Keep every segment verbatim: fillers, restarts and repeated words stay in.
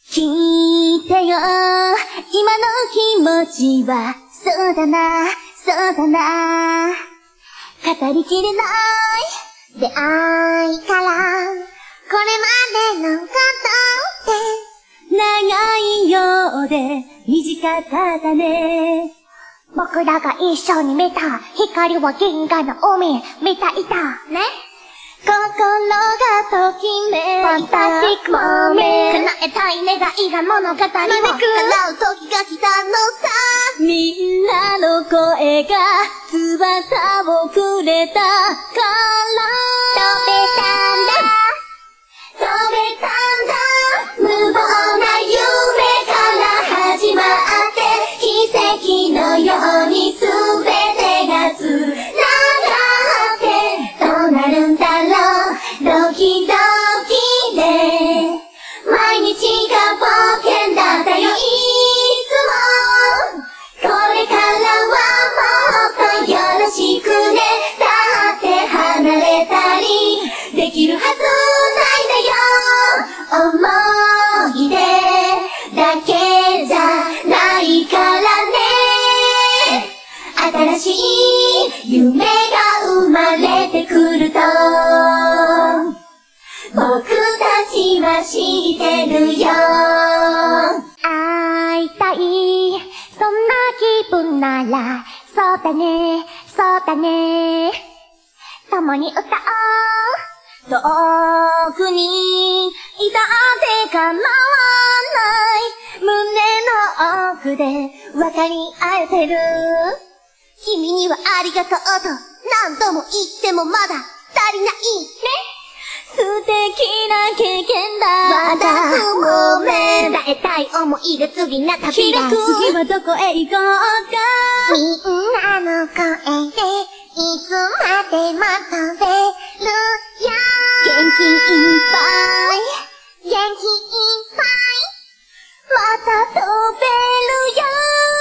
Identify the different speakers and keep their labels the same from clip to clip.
Speaker 1: 聞いてよ、今の気持ちは、そうだな、そうだな。語りきれない出会いから、これまでのことって長いようで短かったね。僕らが一緒に見た光は銀河の海みたいだね。心がときめいたファンタスティックモーメント、叶えたい願いが物語を叶う時が来たのさ。みんなの声が翼をくれたから飛べたんだ、飛べたんだ。無謀な夢から始まって奇跡のように全てがつながってどうなるんだろう、ドキドキで毎日が冒険だったよ、いつも。これからはもっとよろしくね、だって離れたりできるはずないんだよ。思い出だけじゃないからね。新しい夢が生まれてくると僕たちは知ってるよ。会いたい、そんな気分なら、そうだね、そうだね。共に歌おう。遠くにいたって構わない。胸の奥で分かり合えてる。君にはありがとうと何度も言ってもまだ足りないね。素敵な経験だ。まだ不明伝えたい思いが次な旅だ。次はどこへ行こうか。みんなの声でいつまでも飛べるよ。元気いっぱい、元気いっぱい、また飛べるよ。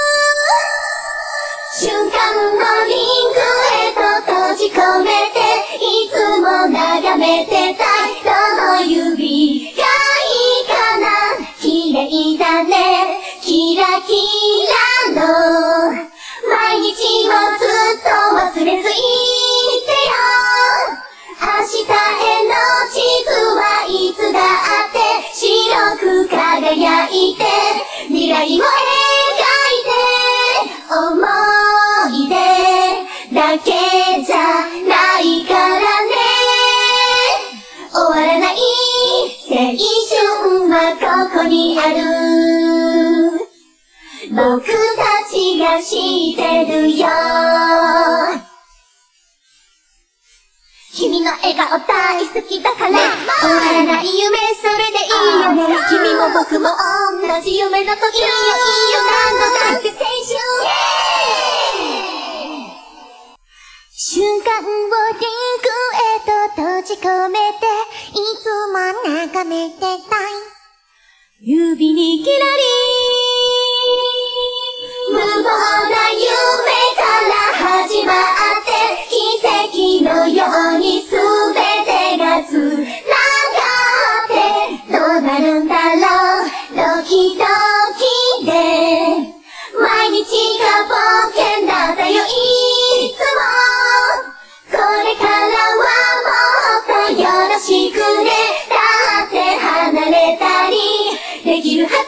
Speaker 1: 瞬間のリンクへと閉じ込めていつも眺めてたい。どの指がいいかな、綺麗だね、キラキラの毎日をずっと忘れずいてよ。明日への地図はいつだって白く輝いて未来を描いて思い出だけじゃないからね。終わらない青春はここにある。僕たちが知ってるよ。君の笑顔大好きだから、終わらない夢それでいいよね。君も僕も同じ夢の時いいよいいよ、何度だって青春。瞬間をリンクへと閉じ込めていつも眺めてたい。指にキラリ無謀な夢から始まって奇跡のように全てがつながってどうなるんだろう、ドキドキで毎日が冒険だったよ、いつも。これからはもっとよろしくね、だって離れたりできるはず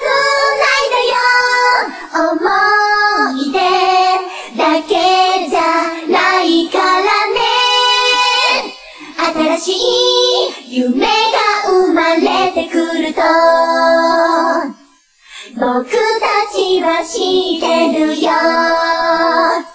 Speaker 1: ないんだよ。思い出だけじゃないからね。新しい夢が生まれてくると僕たちは知ってるよ。